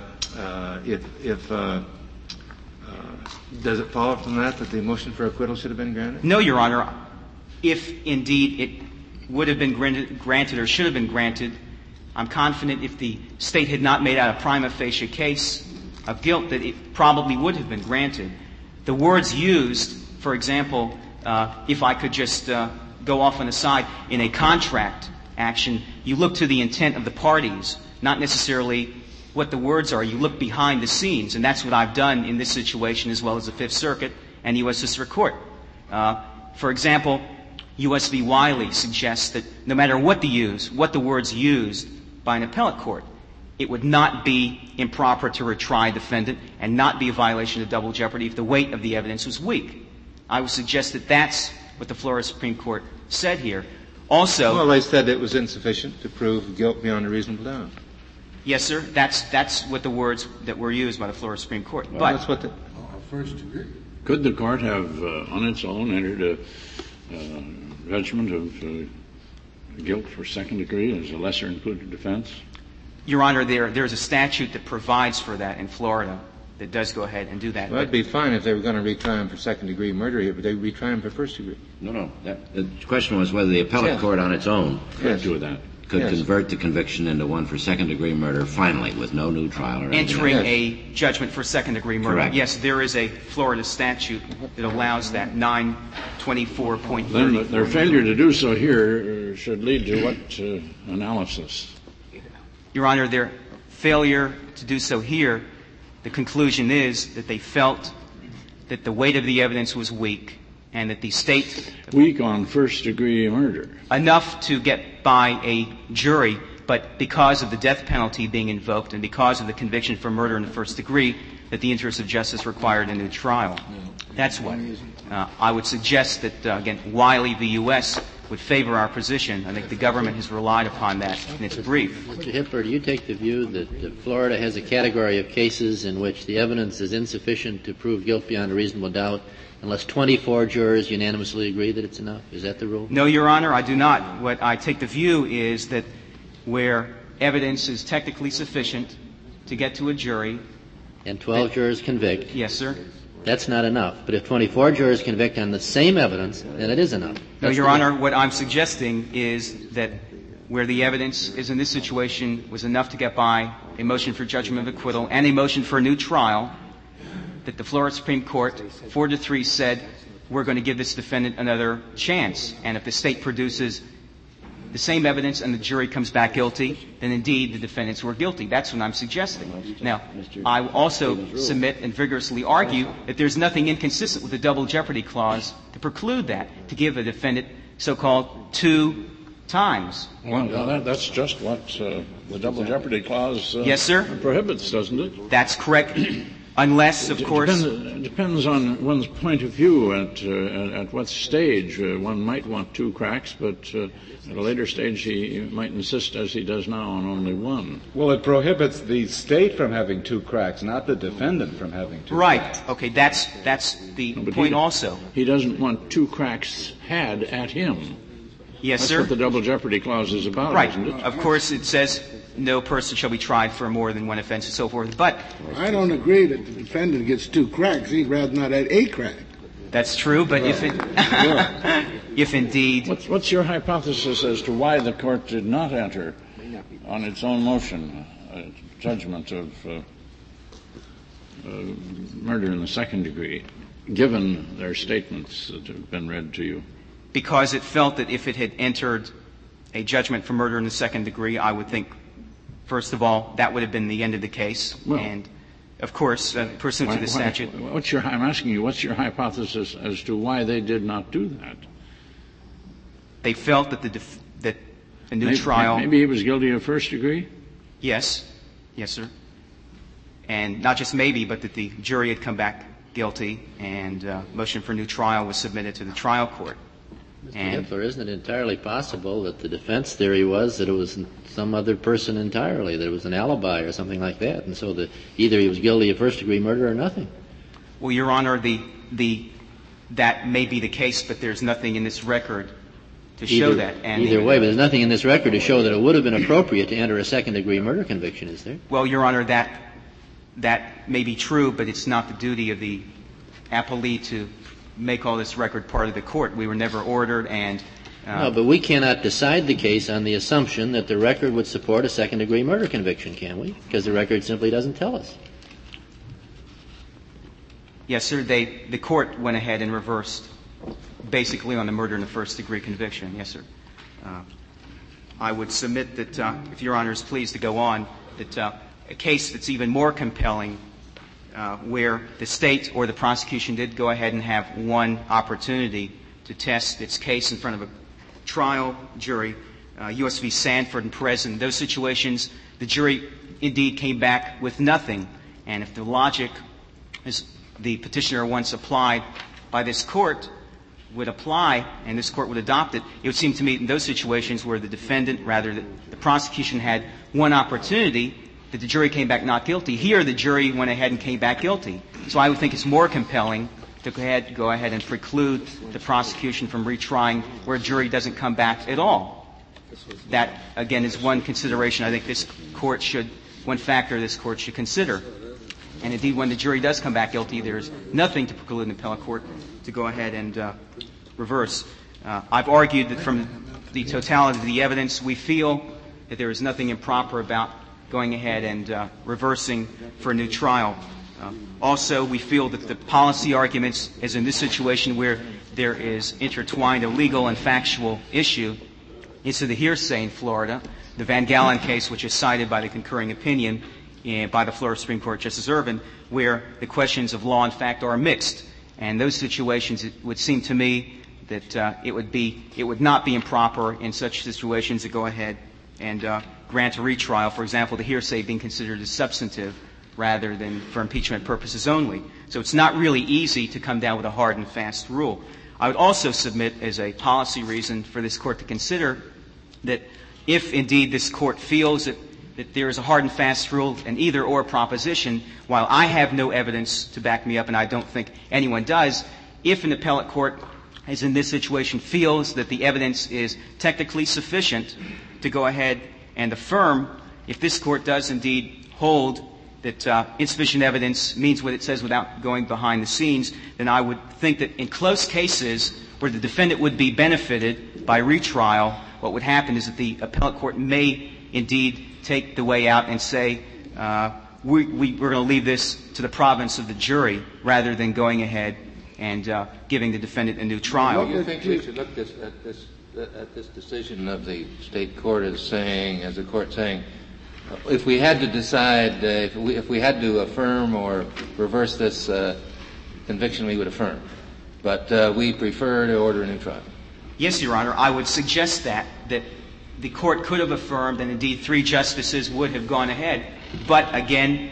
does it follow from that the motion for acquittal should have been granted? No, Your Honor. If indeed it would have been granted or should have been granted, I'm confident if the State had not made out a prima facie case of guilt that it probably would have been granted. The words used, for example, if I could just go off on the side, in a contract action, you look to the intent of the parties, not necessarily what the words are. You look behind the scenes, and that's what I've done in this situation as well as the Fifth Circuit and U.S. District Court. For example, U.S. v. Wiley suggests that no matter what the words used by an appellate court, it would not be improper to retry a defendant and not be a violation of double jeopardy if the weight of the evidence was weak. I would suggest that that's what the Florida Supreme Court said here. Also, well, they said it was insufficient to prove guilt beyond a reasonable doubt. Yes, sir. That's what the words that were used by the Florida Supreme Court. Well, but that's what first degree. Could the court have, on its own, entered a judgment of guilt for second degree as a lesser included defense? Your Honor, there's a statute that provides for that in Florida that does go ahead and do that. Well, that'd be fine if they were going to retry him for second-degree murder, but they would retry him for first degree. No. The question was whether the appellate court on its own could do that. Could convert the conviction into one for second-degree murder finally with no new trial or anything. Entering a judgment for second-degree murder. Correct. Yes, there is a Florida statute that allows that, 924.30. Then their failure to do so here should lead to what analysis? Your Honor, their failure to do so here, the conclusion is that they felt that the weight of the evidence was weak and that the State... Weak on first-degree murder. Enough to get by a jury, but because of the death penalty being invoked and because of the conviction for murder in the first degree, that the interests of justice required a new trial. That's what. I would suggest that, again, Wiley v. U.S. would favor our position. I think the government has relied upon that in its brief. Mr. Hipper, do you take the view that Florida has a category of cases in which the evidence is insufficient to prove guilt beyond a reasonable doubt unless 24 jurors unanimously agree that it's enough? Is that the rule? No, Your Honor, I do not. What I take the view is that where evidence is technically sufficient to get to a jury. And 12 jurors convict. Yes, sir. That's not enough. But if 24 jurors convict on the same evidence, then it is enough. No, Your Honor, what I'm suggesting is that where the evidence is in this situation was enough to get by a motion for judgment of acquittal and a motion for a new trial, that the Florida Supreme Court, 4-3, said we're going to give this defendant another chance. And if the state produces the same evidence and the jury comes back guilty, then indeed the defendants were guilty. That's what I'm suggesting. Now, I also submit and vigorously argue that there's nothing inconsistent with the double jeopardy clause to preclude that, to give a defendant so-called 2 times. Well, that's just what the double jeopardy clause yes, sir? prohibits, doesn't it? That's correct. Unless, of course... It depends on one's point of view at what stage. One might want 2 cracks, but at a later stage he might insist, as he does now, on only 1. Well, it prohibits the state from having 2 cracks, not the defendant from having 2 right. cracks. Right. Okay, that's the point also. He doesn't want 2 cracks had at him. Yes, That's sir. what the double jeopardy clause is about, right. isn't it? Of course, it says no person shall be tried for more than 1 offense and so forth. But I don't agree that the defendant gets 2 cracks. He'd rather not have a crack. That's true, but if indeed... What's your hypothesis as to why the court did not enter on its own motion a judgment of murder in the second degree, given their statements that have been read to you? Because it felt that if it had entered a judgment for murder in the second degree, I would think, first of all, that would have been the end of the case. Well, and, of course, pursuant to the statute... I'm asking you, what's your hypothesis as to why they did not do that? They felt that that a new trial... Maybe he was guilty of first degree? Yes. Yes, sir. And not just maybe, but that the jury had come back guilty and motion for a new trial was submitted to the trial court. Mr. Hitler, isn't it entirely possible that the defense theory was that it was some other person entirely, that it was an alibi or something like that, and so that either he was guilty of first-degree murder or nothing? Well, Your Honor, that may be the case, but there's nothing in this record to show that. And either way, but there's nothing in this record to show that it would have been appropriate to enter a second-degree murder conviction, is there? Well, Your Honor, that may be true, but it's not the duty of the appellee to make all this record part of the court. We were never ordered and... No, but we cannot decide the case on the assumption that the record would support a second-degree murder conviction, can we? Because the record simply doesn't tell us. Yes, sir. The court went ahead and reversed basically on the murder in the first-degree conviction. Yes, sir. I would submit that, if Your Honor is pleased to go on, that a case that's even more compelling where the state or the prosecution did go ahead and have one opportunity to test its case in front of a trial jury, U.S. v. Sanford and Perez. In those situations, the jury indeed came back with nothing. And if the logic, as the petitioner once applied by this court, would apply and this court would adopt it, it would seem to me in those situations where the defendant, rather the prosecution had one opportunity, that the jury came back not guilty. Here, the jury went ahead and came back guilty. So I would think it's more compelling to go ahead and preclude the prosecution from retrying where a jury doesn't come back at all. That, again, is one consideration I think one factor this court should consider. And indeed, when the jury does come back guilty, there's nothing to preclude an appellate court to go ahead and reverse. I've argued that from the totality of the evidence, we feel that there is nothing improper about going ahead and reversing for a new trial. Also, we feel that the policy arguments, as in this situation where there is intertwined a legal and factual issue, is to the hearsay in Florida, the Van Galen case, which is cited by the concurring opinion by the Florida Supreme Court, Justice Ervin, where the questions of law and fact are mixed. And those situations, it would seem to me that it would not be improper in such situations to go ahead and grant a retrial. For example, the hearsay being considered as substantive rather than for impeachment purposes only. So it's not really easy to come down with a hard and fast rule. I would also submit as a policy reason for this Court to consider that if indeed this Court feels that there is a hard and fast rule, an either-or proposition, while I have no evidence to back me up, and I don't think anyone does, if an appellate court, as in this situation, feels that the evidence is technically sufficient to go ahead and affirm, if this Court does indeed hold that insufficient evidence means what it says without going behind the scenes, then I would think that in close cases where the defendant would be benefited by retrial, what would happen is that the appellate court may indeed take the way out and say, we're going to leave this to the province of the jury rather than going ahead and giving the defendant a new trial. Do you think we should look at this decision of the state court as saying, as the court saying, if we had to decide, if we had to affirm or reverse this conviction, we would affirm, but we prefer to order a new trial? Yes, Your Honor. I would suggest that the Court could have affirmed, and indeed 3 justices would have gone ahead. But again,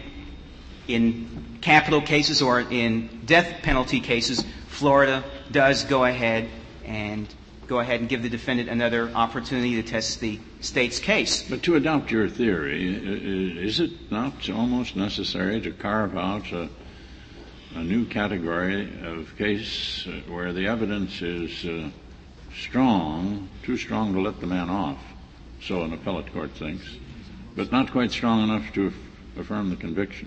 in capital cases or in death penalty cases, Florida does go ahead and give the defendant another opportunity to test the state's case. But to adopt your theory, is it not almost necessary to carve out a new category of case where the evidence is strong, too strong to let the man off, so an appellate court thinks, but not quite strong enough to affirm the conviction,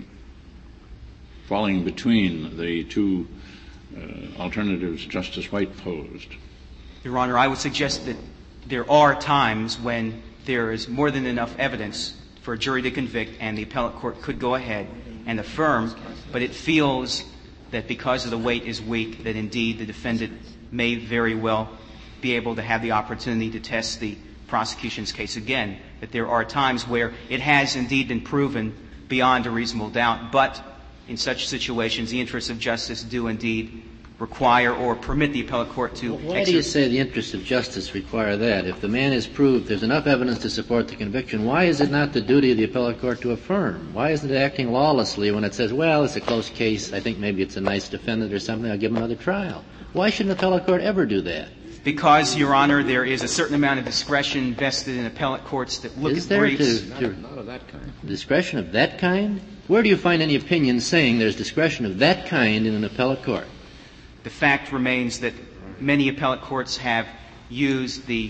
falling between the two alternatives Justice White posed? Your Honor, I would suggest that there are times when there is more than enough evidence for a jury to convict and the appellate court could go ahead and affirm, but it feels that because of the weight is weak, that indeed the defendant may very well be able to have the opportunity to test the prosecution's case again. That there are times where it has indeed been proven beyond a reasonable doubt, but in such situations the interests of justice do indeed require or permit the appellate court to Why do you say the interests of justice require that? If the man is proved, there's enough evidence to support the conviction, why is it not the duty of the appellate court to affirm? Why isn't it acting lawlessly when it says, well, it's a close case, I think maybe it's a nice defendant or something, I'll give him another trial? Why shouldn't the appellate court ever do that? Because, Your Honor, there is a certain amount of discretion vested in appellate courts that look at briefs. Is there not of that kind? Discretion of that kind? Where do you find any opinion saying there's discretion of that kind in an appellate court? The fact remains that many appellate courts have used the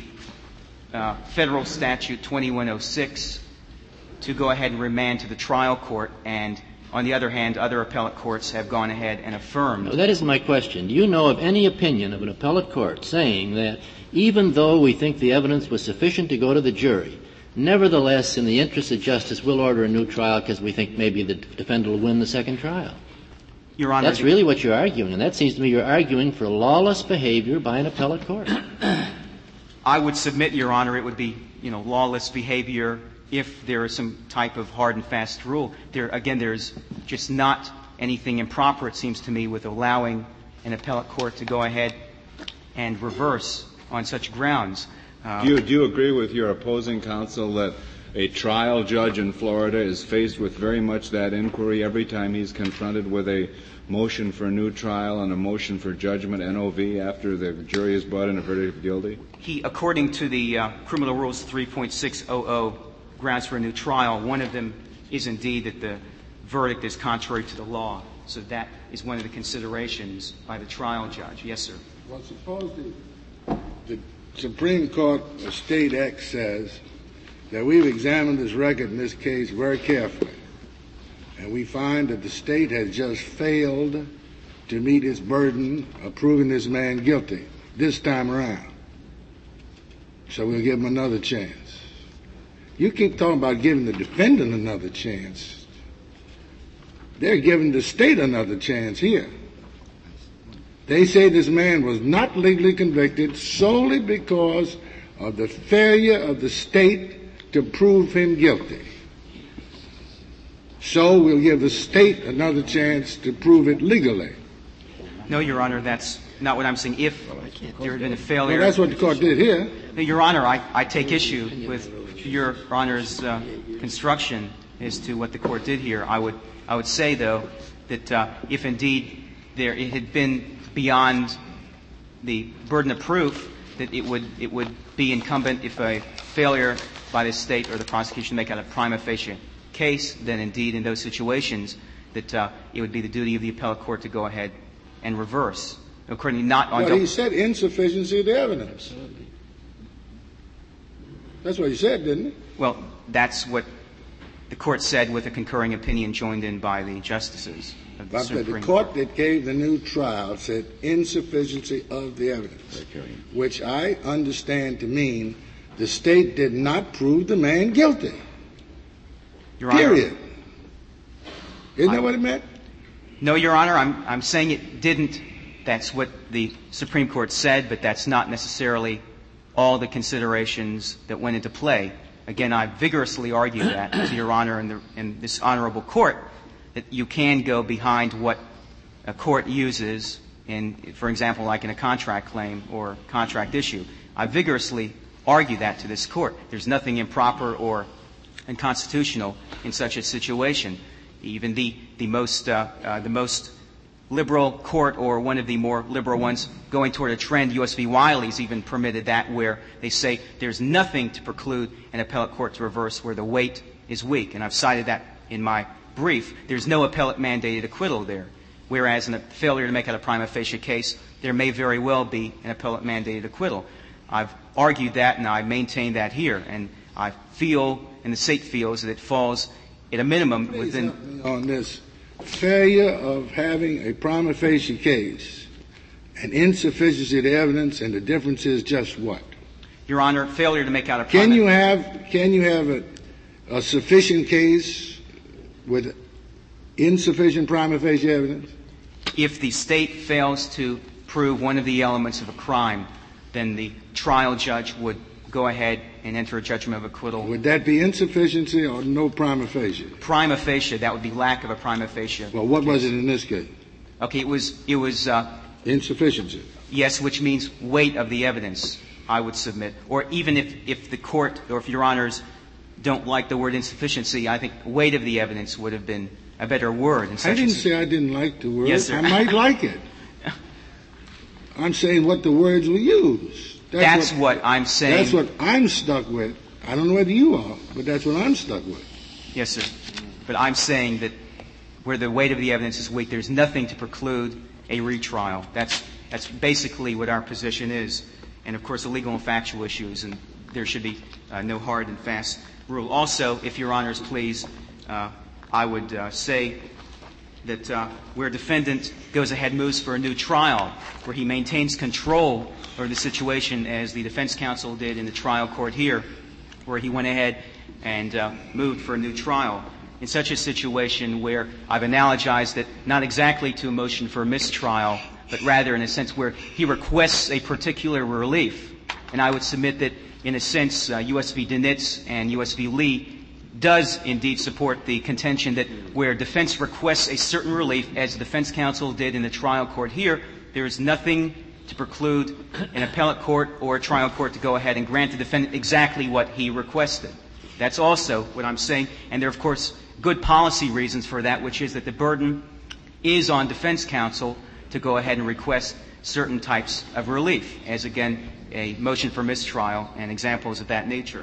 federal statute 2106 to go ahead and remand to the trial court, and on the other hand, other appellate courts have gone ahead and affirmed. No, that isn't my question. Do you know of any opinion of an appellate court saying that even though we think the evidence was sufficient to go to the jury, nevertheless, in the interest of justice, we'll order a new trial because we think maybe the defendant will win the second trial? Your Honor, that's really what you're arguing, and that seems to me you're arguing for lawless behavior by an appellate court. I would submit, Your Honor, it would be, lawless behavior if there is some type of hard and fast rule. There's just not anything improper, it seems to me, with allowing an appellate court to go ahead and reverse on such grounds. Do you agree with your opposing counsel that a trial judge in Florida is faced with very much that inquiry every time he's confronted with a motion for a new trial and a motion for judgment, NOV, after the jury is brought in a verdict of guilty? According to the Criminal Rules 3.600 grounds for a new trial, one of them is indeed that the verdict is contrary to the law. So that is one of the considerations by the trial judge. Yes, sir. Well, suppose the Supreme Court of State X says that we've examined this record in this case very carefully, and we find that the state has just failed to meet its burden of proving this man guilty this time around. So we'll give him another chance. You keep talking about giving the defendant another chance. They're giving the state another chance here. They say this man was not legally convicted solely because of the failure of the state to prove him guilty. So we'll give the state another chance to prove it legally. No, Your Honor, that's not what I'm saying. If there had been a failure... Well, that's what the court did here. Your Honor, I take issue with Your Honor's construction as to what the court did here. I would say, though, that if indeed it had been beyond the burden of proof, that it would be incumbent if a failure by the state or the prosecution to make out a prima facie case, then indeed in those situations that it would be the duty of the appellate court to go ahead and reverse. Accordingly, not on. Well, he said insufficiency of the evidence. That's what he said, didn't he? Well, that's what the court said with a concurring opinion joined in by the justices of the Supreme Court. The court that gave the new trial said insufficiency of the evidence, which I understand to mean the state did not prove the man guilty. Your Honor, period. Isn't that what it meant? No, Your Honor. I'm saying it didn't. That's what the Supreme Court said, but that's not necessarily all the considerations that went into play. Again, I vigorously argue that to Your Honor and this honorable court, that you can go behind what a court uses in, for example, like in a contract claim or contract issue. I vigorously argue that to this court. There's nothing improper or unconstitutional in such a situation. Even the most liberal court, or one of the more liberal ones going toward a trend, U.S. v. Wiley's even permitted that, where they say there's nothing to preclude an appellate court to reverse where the weight is weak. And I've cited that in my brief. There's no appellate mandated acquittal there. Whereas in a failure to make out a prima facie case, there may very well be an appellate mandated acquittal. I've argued that, and I maintain that here. And I feel, and the State feels, that it falls at a minimum within. On this failure of having a prima facie case and insufficiency of the evidence, and the difference is just what? Your Honor, failure to make out a prima. Can you have a sufficient case with insufficient prima facie evidence? If the State fails to prove one of the elements of a crime, then the trial judge would go ahead and enter a judgment of acquittal. Would that be insufficiency or no prima facie? Prima facie, that would be lack of a prima facie. Well, what was it in this case? Okay, it was insufficiency. Yes, which means weight of the evidence, I would submit. Or even if the court, or if Your Honors don't like the word insufficiency, I think weight of the evidence would have been a better word. I didn't say I didn't like the word. Yes, sir. I might like it. I'm saying what the words were used. That's what I'm saying. That's what I'm stuck with. I don't know whether you are, but that's what I'm stuck with. Yes, sir. But I'm saying that where the weight of the evidence is weak, there's nothing to preclude a retrial. That's basically what our position is. And, of course, the legal and factual issues, and there should be no hard and fast rule. Also, if Your Honors please, I would say that where a defendant goes ahead and moves for a new trial, where he maintains control over the situation as the defense counsel did in the trial court here, where he went ahead and moved for a new trial. In such a situation where I've analogized it not exactly to a motion for a mistrial, but rather in a sense where he requests a particular relief. And I would submit that, in a sense, U.S. v. Dinitz and U.S. v. Lee does indeed support the contention that where defense requests a certain relief, as the defense counsel did in the trial court here, there is nothing to preclude an appellate court or a trial court to go ahead and grant the defendant exactly what he requested. That's also what I'm saying. And there are, of course, good policy reasons for that, which is that the burden is on defense counsel to go ahead and request certain types of relief, as, again, a motion for mistrial and examples of that nature.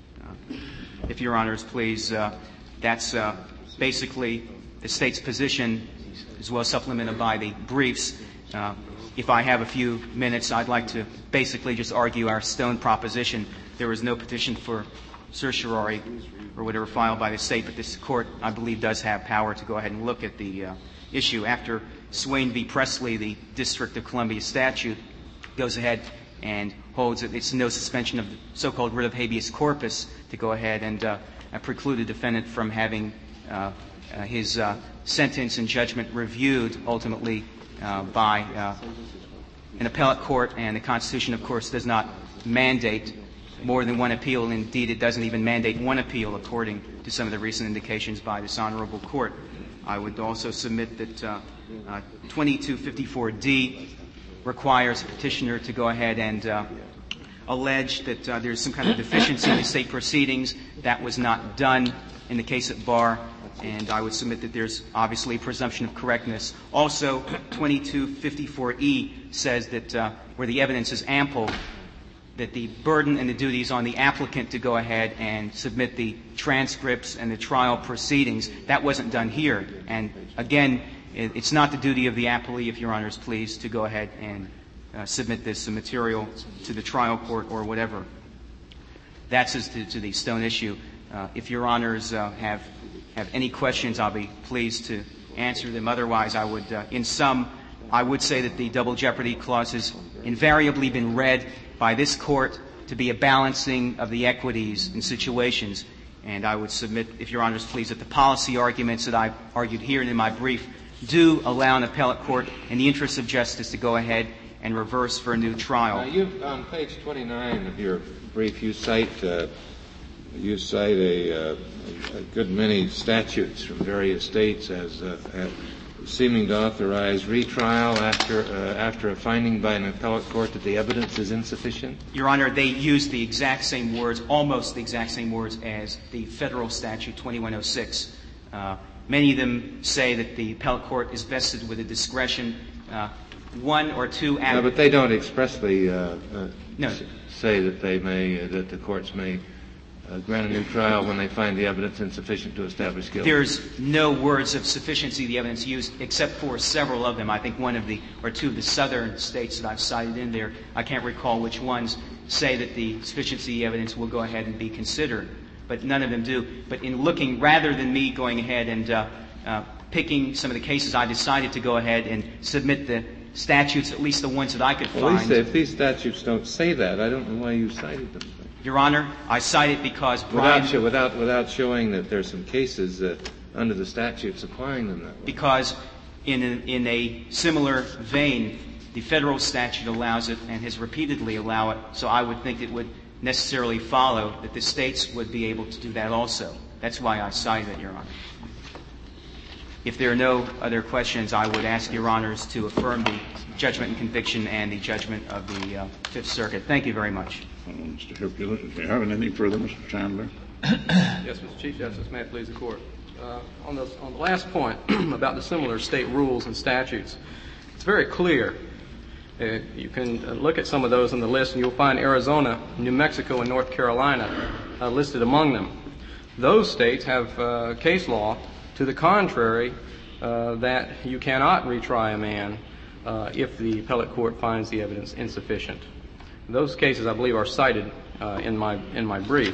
If Your Honors please, that's basically the State's position, as well as supplemented by the briefs. If I have a few minutes, I'd like to basically just argue our Stone proposition. There was no petition for certiorari or whatever filed by the State, but this Court, I believe, does have power to go ahead and look at the issue. After Swain v. Presley, the District of Columbia statute goes ahead and holds that it's no suspension of the so-called writ of habeas corpus to go ahead and preclude a defendant from having his sentence and judgment reviewed ultimately by an appellate court. And the Constitution, of course, does not mandate more than one appeal. Indeed, it doesn't even mandate one appeal, according to some of the recent indications by this honorable court. I would also submit that 2254D requires a petitioner to go ahead and allege that there's some kind of deficiency in the state proceedings. That was not done in the case at bar, and I would submit that there's obviously a presumption of correctness. Also, 2254E says that where the evidence is ample, that the burden and the duty is on the applicant to go ahead and submit the transcripts and the trial proceedings. That wasn't done here. And again, it's not the duty of the appellee, if Your Honor is pleased, to go ahead and submit this material to the trial court or whatever. That's as to the Stone issue. If Your Honors have any questions, I'll be pleased to answer them. Otherwise, I would, in sum, I would say that the double jeopardy clause has invariably been read by this Court to be a balancing of the equities in situations. And I would submit, if Your Honor is pleased, that the policy arguments that I've argued here and in my brief do allow an appellate court, in the interest of justice, to go ahead and reverse for a new trial. On page 29 of your brief, you cite a good many statutes from various states as seeming to authorize retrial after a finding by an appellate court that the evidence is insufficient? Your Honor, they use the exact same words, almost the exact same words as the federal statute 2106. Many of them say that the appellate court is vested with a discretion, one or two. No, but they don't expressly no. say that that the courts may grant a new trial when they find the evidence insufficient to establish guilt. There's no words of sufficiency of the evidence used, except for several of them. I think one of the, or two of the southern states that I've cited in there, I can't recall which ones, say that the sufficiency of the evidence will go ahead and be considered. But none of them do. But in looking, rather than me going ahead and picking some of the cases, I decided to go ahead and submit the statutes, at least the ones that I could find. If these statutes don't say that, I don't know why you cited them. Your Honor, I cite it because without showing that there's some cases under the statutes applying them that way. Because in a similar vein, the federal statute allows it and has repeatedly allowed it. So I would think it would necessarily follow that the states would be able to do that also. That's why I cited it, Your Honor. If there are no other questions, I would ask Your Honors to affirm the judgment and conviction and the judgment of the Fifth Circuit. Thank you very much. Mr. Hippolyte, do you have anything further, Mr. Chandler? Yes, Mr. Chief Justice, may it please the Court. On the last point about the similar state rules and statutes, it's very clear. You can look at some of those on the list, and you'll find Arizona, New Mexico, and North Carolina listed among them. Those states have case law to the contrary that you cannot retry a man if the appellate court finds the evidence insufficient. Those cases, I believe, are cited in my brief.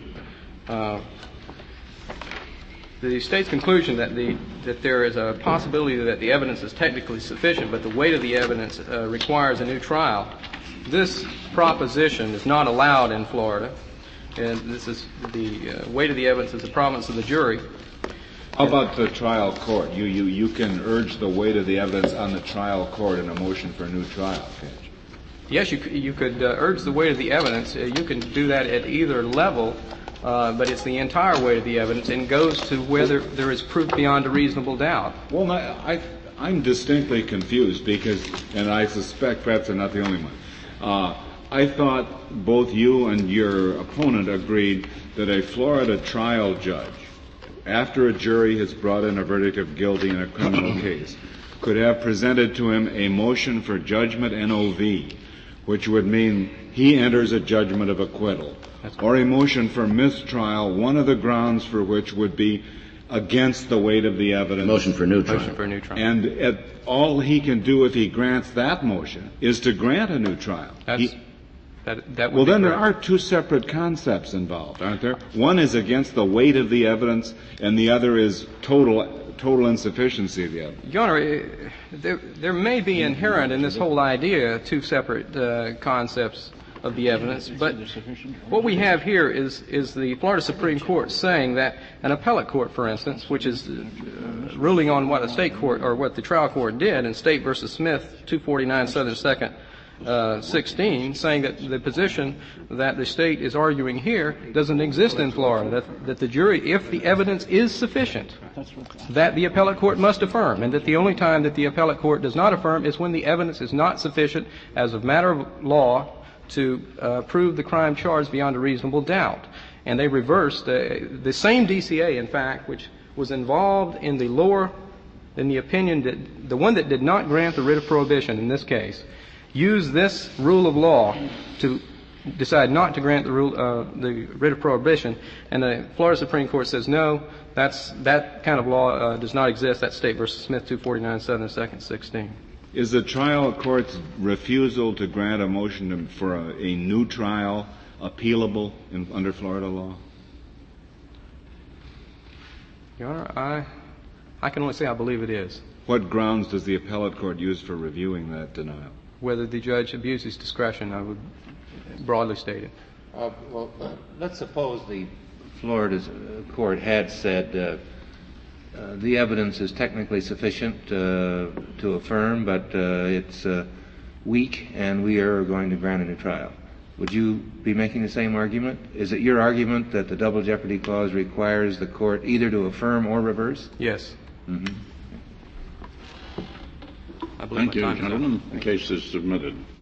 The state's conclusion that there is a possibility that the evidence is technically sufficient, but the weight of the evidence requires a new trial. This proposition is not allowed in Florida, and this is the weight of the evidence is the province of the jury. How about the trial court? You can urge the weight of the evidence on the trial court in a motion for a new trial, can't you? Yes, you could urge the weight of the evidence. You can do that at either level, but it's the entire weight of the evidence and goes to whether there is proof beyond a reasonable doubt. Well, I'm distinctly confused because, and I suspect perhaps I'm not the only one, I thought both you and your opponent agreed that a Florida trial judge, after a jury has brought in a verdict of guilty in a criminal case, could have presented to him a motion for judgment NOV, which would mean he enters a judgment of acquittal, or a motion for mistrial, one of the grounds for which would be against the weight of the evidence. Motion for a new trial. Motion for a new trial. And all he can do if he grants that motion is to grant a new trial. Well, then there are two separate concepts involved, aren't there? One is against the weight of the evidence, and the other is total insufficiency of the evidence. Your Honor, there may be inherent in this whole idea two separate concepts of the evidence, but what we have here is the Florida Supreme Court saying that an appellate court, for instance, which is ruling on what a state court or what the trial court did in State v. Smith, 249 Southern 2nd, 16, saying that the position that the state is arguing here doesn't exist in Florida, that the jury, if the evidence is sufficient, that the appellate court must affirm, and that the only time that the appellate court does not affirm is when the evidence is not sufficient as a matter of law to prove the crime charged beyond a reasonable doubt. And they reversed the same DCA, in fact, which was involved in the opinion that the one that did not grant the writ of prohibition in this case, used this rule of law to decide not to grant the writ of prohibition, and the Florida Supreme Court says no, that kind of law does not exist. That's State v. Smith, 249, 7 2nd, 16. Is the trial court's refusal to grant a motion for a new trial appealable under Florida law? Your Honor, I can only say I believe it is. What grounds does the appellate court use for reviewing that denial? Whether the judge abuses discretion, I would broadly state it. Let's suppose the Florida court had said the evidence is technically sufficient to affirm, but it's weak, and we are going to grant a new trial. Would you be making the same argument? Is it your argument that the Double Jeopardy Clause requires the court either to affirm or reverse? Yes. Mm-hmm. Thank you, gentlemen. The case is submitted.